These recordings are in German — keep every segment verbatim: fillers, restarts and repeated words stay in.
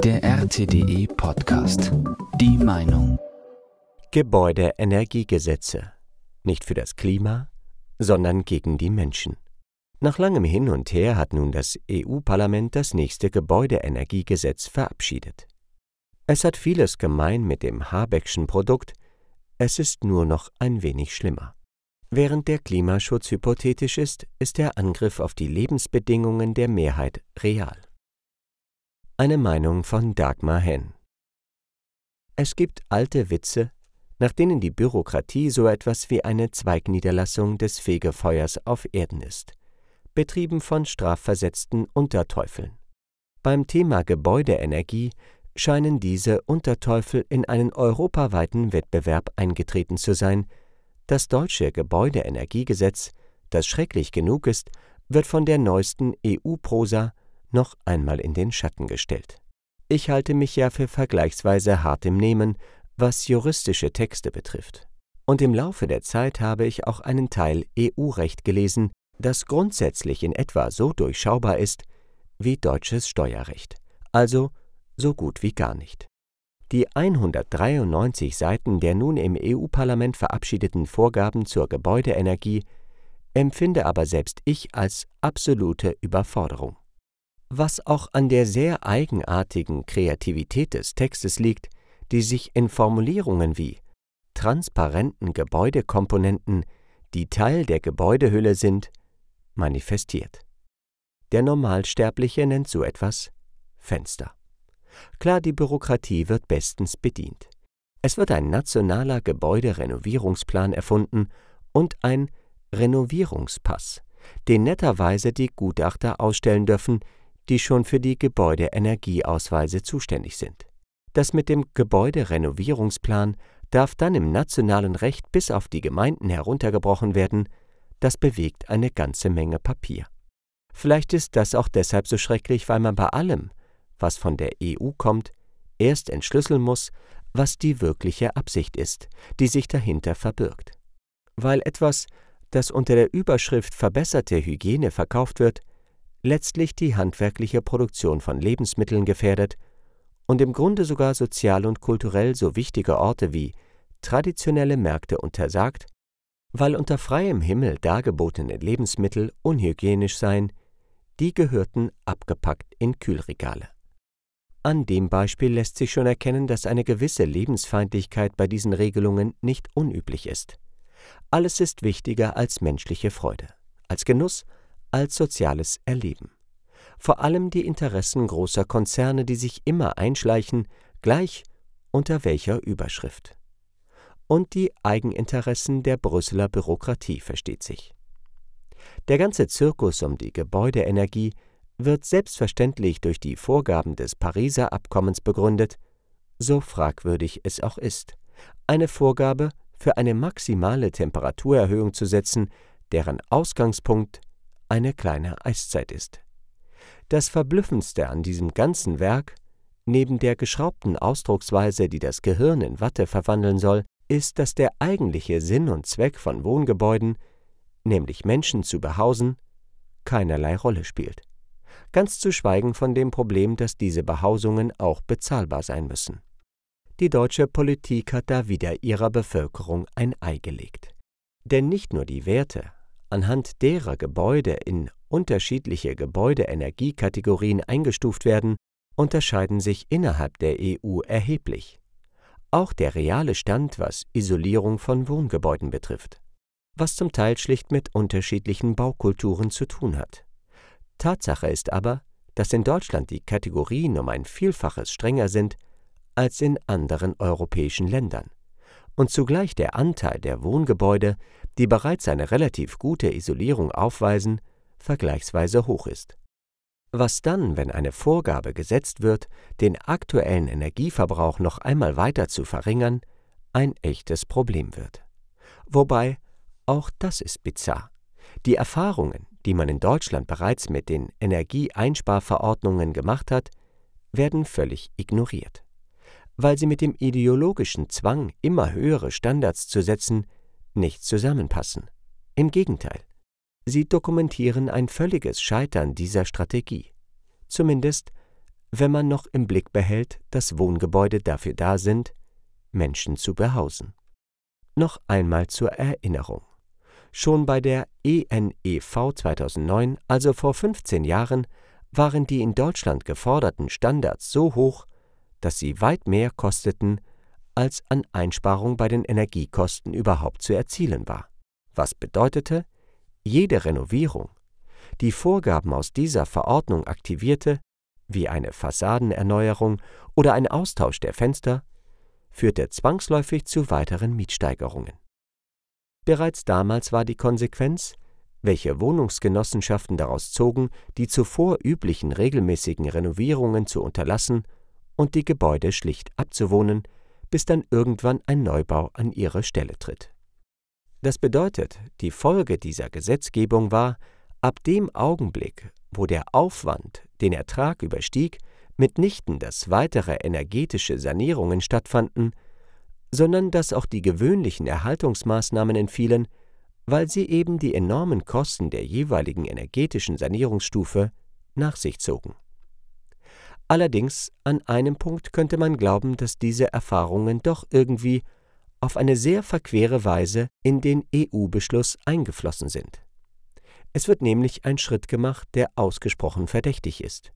Der R T D E Podcast. Die Meinung. Gebäudeenergiegesetze. Nicht für das Klima, sondern gegen die Menschen. Nach langem Hin und Her hat nun das E U-Parlament das nächste Gebäudeenergiegesetz verabschiedet. Es hat vieles gemein mit dem Habeckschen Produkt, es ist nur noch ein wenig schlimmer. Während der Klimaschutz hypothetisch ist, ist der Angriff auf die Lebensbedingungen der Mehrheit real. Eine Meinung von Dagmar Henn. Es gibt alte Witze, nach denen die Bürokratie so etwas wie eine Zweigniederlassung des Fegefeuers auf Erden ist, betrieben von strafversetzten Unterteufeln. Beim Thema Gebäudeenergie scheinen diese Unterteufel in einen europaweiten Wettbewerb eingetreten zu sein. Das deutsche Gebäudeenergiegesetz, das schrecklich genug ist, wird von der neuesten E U-Prosa noch einmal in den Schatten gestellt. Ich halte mich ja für vergleichsweise hart im Nehmen, was juristische Texte betrifft. Und im Laufe der Zeit habe ich auch einen Teil E U-Recht gelesen, das grundsätzlich in etwa so durchschaubar ist wie deutsches Steuerrecht, also so gut wie gar nicht. Die hundertdreiundneunzig Seiten der nun im E U-Parlament verabschiedeten Vorgaben zur Gebäudeenergie empfinde aber selbst ich als absolute Überforderung. Was auch an der sehr eigenartigen Kreativität des Textes liegt, die sich in Formulierungen wie transparenten Gebäudekomponenten, die Teil der Gebäudehülle sind, manifestiert. Der Normalsterbliche nennt so etwas Fenster. Klar, die Bürokratie wird bestens bedient. Es wird ein nationaler Gebäuderenovierungsplan erfunden und ein Renovierungspass, den netterweise die Gutachter ausstellen dürfen, die schon für die Gebäudeenergieausweise zuständig sind. Das mit dem Gebäuderenovierungsplan darf dann im nationalen Recht bis auf die Gemeinden heruntergebrochen werden, das bewegt eine ganze Menge Papier. Vielleicht ist das auch deshalb so schrecklich, weil man bei allem, was von der E U kommt, erst entschlüsseln muss, was die wirkliche Absicht ist, die sich dahinter verbirgt. Weil etwas, das unter der Überschrift verbesserte Hygiene verkauft wird, letztlich die handwerkliche Produktion von Lebensmitteln gefährdet und im Grunde sogar sozial und kulturell so wichtige Orte wie traditionelle Märkte untersagt, weil unter freiem Himmel dargebotene Lebensmittel unhygienisch seien, die gehörten abgepackt in Kühlregale. An dem Beispiel lässt sich schon erkennen, dass eine gewisse Lebensfeindlichkeit bei diesen Regelungen nicht unüblich ist. Alles ist wichtiger als menschliche Freude, als Genuss, als soziales Erleben. Vor allem die Interessen großer Konzerne, die sich immer einschleichen, gleich unter welcher Überschrift. Und die Eigeninteressen der Brüsseler Bürokratie, versteht sich. Der ganze Zirkus um die Gebäudeenergie wird selbstverständlich durch die Vorgaben des Pariser Abkommens begründet, so fragwürdig es auch ist, eine Vorgabe für eine maximale Temperaturerhöhung zu setzen, deren Ausgangspunkt eine kleine Eiszeit ist. Das Verblüffendste an diesem ganzen Werk, neben der geschraubten Ausdrucksweise, die das Gehirn in Watte verwandeln soll, ist, dass der eigentliche Sinn und Zweck von Wohngebäuden, nämlich Menschen zu behausen, keinerlei Rolle spielt. Ganz zu schweigen von dem Problem, dass diese Behausungen auch bezahlbar sein müssen. Die deutsche Politik hat da wieder ihrer Bevölkerung ein Ei gelegt. Denn nicht nur die Werte, anhand derer Gebäude in unterschiedliche Gebäudeenergiekategorien eingestuft werden, unterscheiden sich innerhalb der E U erheblich. Auch der reale Stand, was Isolierung von Wohngebäuden betrifft, was zum Teil schlicht mit unterschiedlichen Baukulturen zu tun hat. Tatsache ist aber, dass in Deutschland die Kategorien um ein Vielfaches strenger sind als in anderen europäischen Ländern und zugleich der Anteil der Wohngebäude, die bereits eine relativ gute Isolierung aufweisen, vergleichsweise hoch ist. Was dann, wenn eine Vorgabe gesetzt wird, den aktuellen Energieverbrauch noch einmal weiter zu verringern, ein echtes Problem wird. Wobei, auch das ist bizarr. Die Erfahrungen, die man in Deutschland bereits mit den Energieeinsparverordnungen gemacht hat, werden völlig ignoriert, weil sie mit dem ideologischen Zwang, immer höhere Standards zu setzen, nicht zusammenpassen. Im Gegenteil, sie dokumentieren ein völliges Scheitern dieser Strategie. Zumindest, wenn man noch im Blick behält, dass Wohngebäude dafür da sind, Menschen zu behausen. Noch einmal zur Erinnerung. Schon bei der E N E V zweitausendneun, also vor fünfzehn Jahren, waren die in Deutschland geforderten Standards so hoch, dass sie weit mehr kosteten, als an Einsparung bei den Energiekosten überhaupt zu erzielen war. Was bedeutete, jede Renovierung, die Vorgaben aus dieser Verordnung aktivierte, wie eine Fassadenerneuerung oder ein Austausch der Fenster, führte zwangsläufig zu weiteren Mietsteigerungen. Bereits damals war die Konsequenz, welche Wohnungsgenossenschaften daraus zogen, die zuvor üblichen regelmäßigen Renovierungen zu unterlassen und die Gebäude schlicht abzuwohnen, bis dann irgendwann ein Neubau an ihre Stelle tritt. Das bedeutet, die Folge dieser Gesetzgebung war, ab dem Augenblick, wo der Aufwand den Ertrag überstieg, mitnichten, dass weitere energetische Sanierungen stattfanden, sondern dass auch die gewöhnlichen Erhaltungsmaßnahmen entfielen, weil sie eben die enormen Kosten der jeweiligen energetischen Sanierungsstufe nach sich zogen. Allerdings, an einem Punkt könnte man glauben, dass diese Erfahrungen doch irgendwie auf eine sehr verquere Weise in den E U-Beschluss eingeflossen sind. Es wird nämlich ein Schritt gemacht, der ausgesprochen verdächtig ist.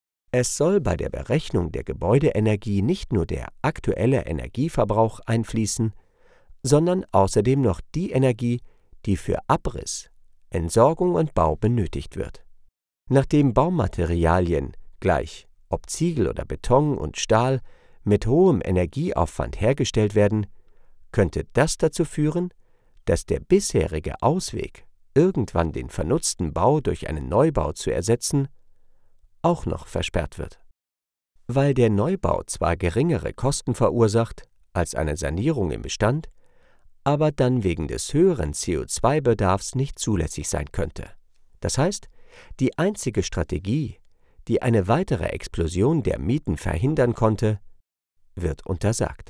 Es soll bei der Berechnung der Gebäudeenergie nicht nur der aktuelle Energieverbrauch einfließen, sondern außerdem noch die Energie, die für Abriss, Entsorgung und Bau benötigt wird. Nachdem Baumaterialien gleich ob Ziegel oder Beton und Stahl mit hohem Energieaufwand hergestellt werden, könnte das dazu führen, dass der bisherige Ausweg, irgendwann den vernutzten Bau durch einen Neubau zu ersetzen, auch noch versperrt wird. Weil der Neubau zwar geringere Kosten verursacht als eine Sanierung im Bestand, aber dann wegen des höheren C O zwei Bedarfs nicht zulässig sein könnte. Das heißt, die einzige Strategie, die eine weitere Explosion der Mieten verhindern konnte, wird untersagt.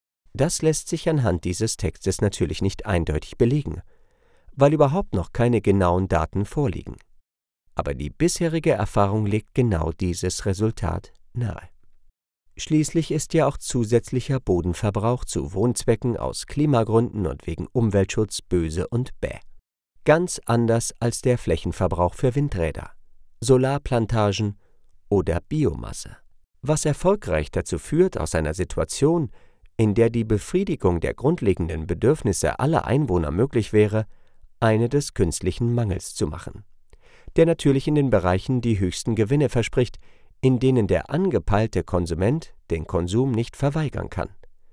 Das lässt sich anhand dieses Textes natürlich nicht eindeutig belegen, weil überhaupt noch keine genauen Daten vorliegen. Aber die bisherige Erfahrung legt genau dieses Resultat nahe. Schließlich ist ja auch zusätzlicher Bodenverbrauch zu Wohnzwecken aus Klimagründen und wegen Umweltschutz böse und bäh. Ganz anders als der Flächenverbrauch für Windräder, Solarplantagen oder Biomasse. Was erfolgreich dazu führt, aus einer Situation, in der die Befriedigung der grundlegenden Bedürfnisse aller Einwohner möglich wäre, eine des künstlichen Mangels zu machen, der natürlich in den Bereichen die höchsten Gewinne verspricht, in denen der angepeilte Konsument den Konsum nicht verweigern kann,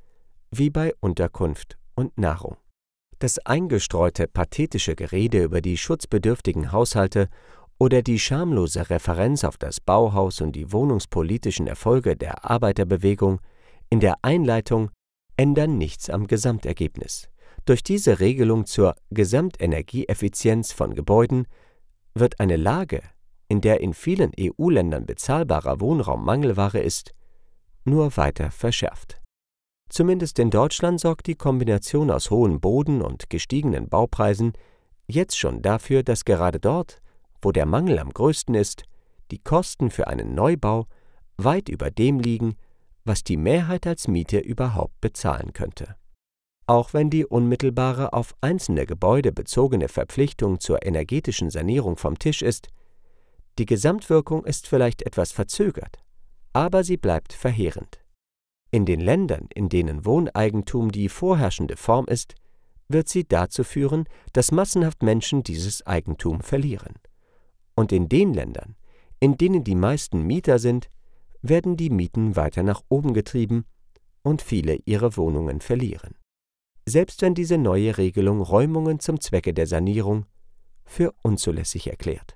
wie bei Unterkunft und Nahrung. Das eingestreute pathetische Gerede über die schutzbedürftigen Haushalte oder die schamlose Referenz auf das Bauhaus und die wohnungspolitischen Erfolge der Arbeiterbewegung in der Einleitung ändern nichts am Gesamtergebnis. Durch diese Regelung zur Gesamtenergieeffizienz von Gebäuden wird eine Lage, in der in vielen E U-Ländern bezahlbarer Wohnraum Mangelware ist, nur weiter verschärft. Zumindest in Deutschland sorgt die Kombination aus hohen Boden- und gestiegenen Baupreisen jetzt schon dafür, dass gerade dort, wo der Mangel am größten ist, die Kosten für einen Neubau weit über dem liegen, was die Mehrheit als Miete überhaupt bezahlen könnte. Auch wenn die unmittelbare auf einzelne Gebäude bezogene Verpflichtung zur energetischen Sanierung vom Tisch ist, die Gesamtwirkung ist vielleicht etwas verzögert, aber sie bleibt verheerend. In den Ländern, in denen Wohneigentum die vorherrschende Form ist, wird sie dazu führen, dass massenhaft Menschen dieses Eigentum verlieren. Und in den Ländern, in denen die meisten Mieter sind, werden die Mieten weiter nach oben getrieben und viele ihre Wohnungen verlieren. Selbst wenn diese neue Regelung Räumungen zum Zwecke der Sanierung für unzulässig erklärt.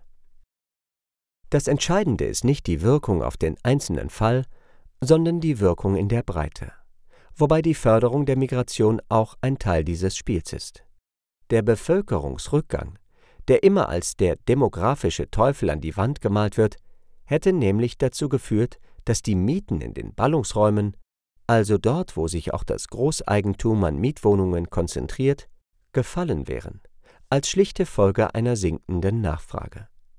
Das Entscheidende ist nicht die Wirkung auf den einzelnen Fall, sondern die Wirkung in der Breite, wobei die Förderung der Migration auch ein Teil dieses Spiels ist. Der Bevölkerungsrückgang, der immer als der demografische Teufel an die Wand gemalt wird, hätte nämlich dazu geführt, dass die Mieten in den Ballungsräumen, also dort, wo sich auch das Großeigentum an Mietwohnungen konzentriert, gefallen wären, als schlichte Folge einer sinkenden Nachfrage.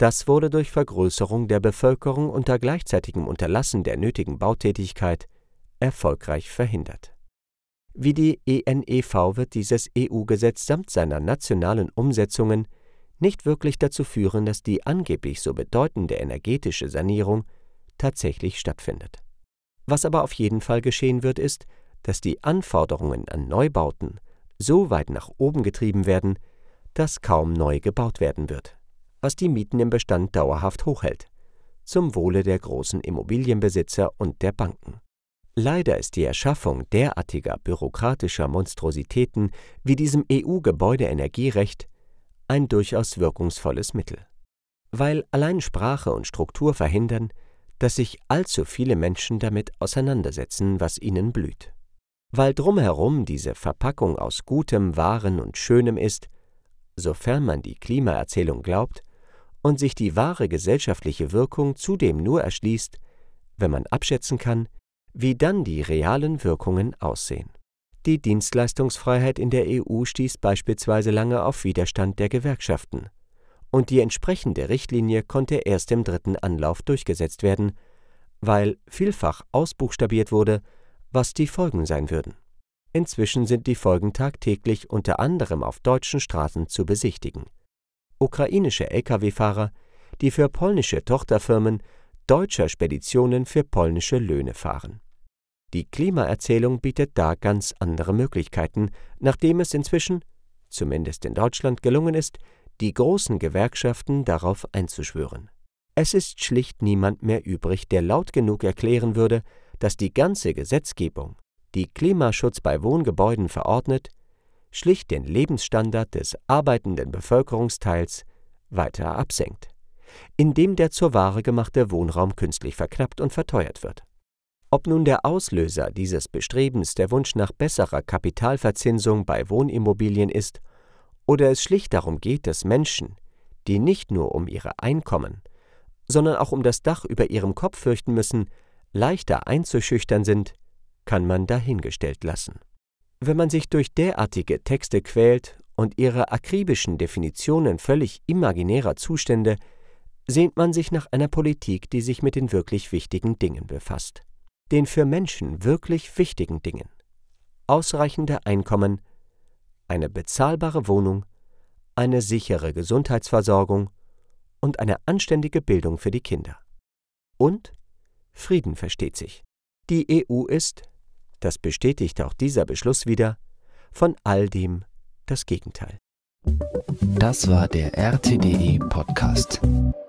Das wurde durch Vergrößerung der Bevölkerung unter gleichzeitigem Unterlassen der nötigen Bautätigkeit erfolgreich verhindert. Wie die E N E V wird dieses E U-Gesetz samt seiner nationalen Umsetzungen nicht wirklich dazu führen, dass die angeblich so bedeutende energetische Sanierung tatsächlich stattfindet. Was aber auf jeden Fall geschehen wird, ist, dass die Anforderungen an Neubauten so weit nach oben getrieben werden, dass kaum neu gebaut werden wird, was die Mieten im Bestand dauerhaft hochhält, zum Wohle der großen Immobilienbesitzer und der Banken. Leider ist die Erschaffung derartiger bürokratischer Monstrositäten wie diesem E U-Gebäudeenergierecht ein durchaus wirkungsvolles Mittel, weil allein Sprache und Struktur verhindern, dass sich allzu viele Menschen damit auseinandersetzen, was ihnen blüht. Weil drumherum diese Verpackung aus Gutem, Wahren und Schönem ist, sofern man die Klimaerzählung glaubt, und sich die wahre gesellschaftliche Wirkung zudem nur erschließt, wenn man abschätzen kann, wie dann die realen Wirkungen aussehen. Die Dienstleistungsfreiheit in der E U stieß beispielsweise lange auf Widerstand der Gewerkschaften, und die entsprechende Richtlinie konnte erst im dritten Anlauf durchgesetzt werden, weil vielfach ausbuchstabiert wurde, was die Folgen sein würden. Inzwischen sind die Folgen tagtäglich unter anderem auf deutschen Straßen zu besichtigen. Ukrainische L K W-Fahrer, die für polnische Tochterfirmen deutscher Speditionen für polnische Löhne fahren. Die Klimaerzählung bietet da ganz andere Möglichkeiten, nachdem es inzwischen, zumindest in Deutschland, gelungen ist, die großen Gewerkschaften darauf einzuschwören. Es ist schlicht niemand mehr übrig, der laut genug erklären würde, dass die ganze Gesetzgebung, die Klimaschutz bei Wohngebäuden verordnet, schlicht den Lebensstandard des arbeitenden Bevölkerungsteils weiter absenkt, indem der zur Ware gemachte Wohnraum künstlich verknappt und verteuert wird. Ob nun der Auslöser dieses Bestrebens der Wunsch nach besserer Kapitalverzinsung bei Wohnimmobilien ist oder es schlicht darum geht, dass Menschen, die nicht nur um ihre Einkommen, sondern auch um das Dach über ihrem Kopf fürchten müssen, leichter einzuschüchtern sind, kann man dahingestellt lassen. Wenn man sich durch derartige Texte quält und ihre akribischen Definitionen völlig imaginärer Zustände, sehnt man sich nach einer Politik, die sich mit den wirklich wichtigen Dingen befasst. Den für Menschen wirklich wichtigen Dingen. Ausreichende Einkommen, eine bezahlbare Wohnung, eine sichere Gesundheitsversorgung und eine anständige Bildung für die Kinder. Und Frieden, versteht sich. Die E U ist, das bestätigt auch dieser Beschluss wieder, von all dem das Gegenteil. Das war der R T D E Podcast.